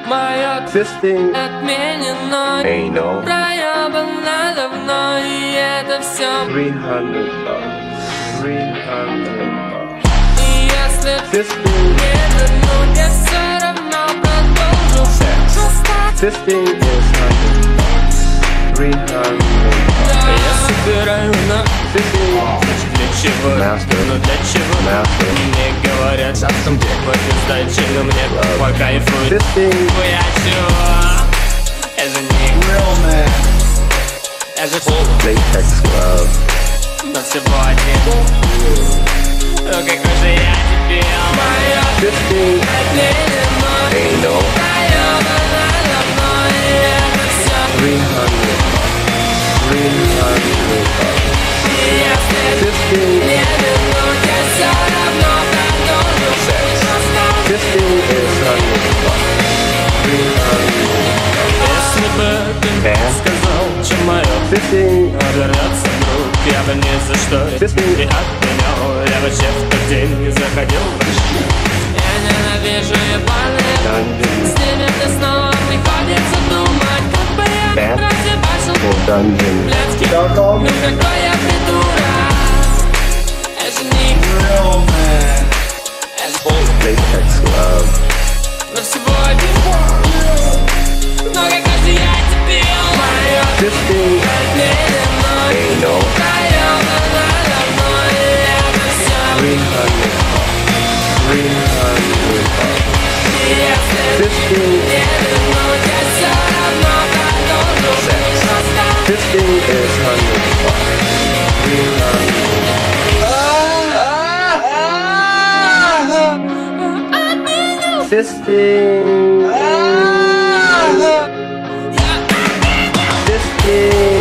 Мое Fisting отменено. anal Проебано давно, и это все. 300 bucks. 300 bucks. И если Fisting не вернуть, я все равно продолжу. Fisting is 100 bucks. 300 bucks. Я собираю на Fisting для чего? Master. Ну для чего? Master. Мне говорят, а там сдачи, но мне по кайфу. Fisting Я чего? Это не Real man. это latex glove. но сегодня. Ну какой же я дебил. Мое Fisting отменено. anal Проебано давно, и это все. 300 bucks. 300 bucks. Fisting Не вернуть, я все равно продолжу. Fisting is 100 bucks. 300 Если бы ты Bam. сказал, чем мое Fisting обернется вдруг, я бы ни за что Fisting не отменял. Я вообще в тот день не заходил в ночь. Я ненавижу ебаные. dungeon С ними мне снова приходится думать, как бы я Bam. разъебашил full dungeon блядский. Darko. Ну какой я придурок. Это не Real man. latex glove. на сегодня. Но какой же я дебил. Мое Fisting отменено. anal Проебано давно, и это все. 300 bucks. 300 bucks. И если Fisting не вернуть, я все равно продолжу. Fisting is 100 bucks. 300 Fisting Fisting